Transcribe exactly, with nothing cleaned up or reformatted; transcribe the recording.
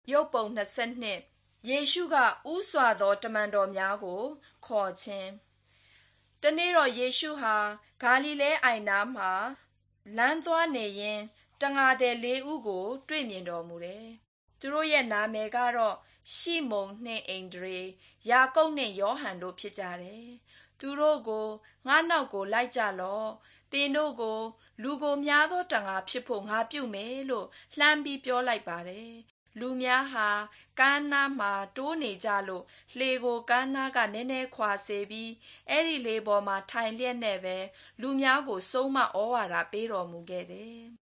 ရုပ်ပုံနှစ်ဆယ့်နှစ်ယေရှုကဥစွာသောတမန်တော်များကိုခေါ်ခြင်းတနေ့တော့ယေရှုဟာဂါလိလဲအိုင်နားမှာလမ်းသွားနေရင်တံငါသည်လေးဦးကိုတွေ့မြင်တော်မူတယ်။သူတို့ရဲ့နာမည်ကတော့ရှိမုန်နှင့်အိန္ဒြေယာကုပ်နှင့်ယောဟန်တို့ဖြစ်ကြတယ်။သူတို့ကိုငါနောက်ကိုလိုက်ကြလော့။သင်တို့ကိုလူကိုများသောတံငါဖြစ်ဖို့ငါပြုမယ်လို့လှမ်းပြီးပြောလိုက်ပါတယ်။လူများဟာကမ်းနားမှာတိုးနေကြလို့လှေကိုကမ်းနားကနည်းနည်းခွာစေပြီးအဲ့ဒီလှေပေါ်မှာထိုင်လျက်နဲ့ပဲလူများကိုဆုံးမဩဝါဒပေးတော်မူခဲ့တယ်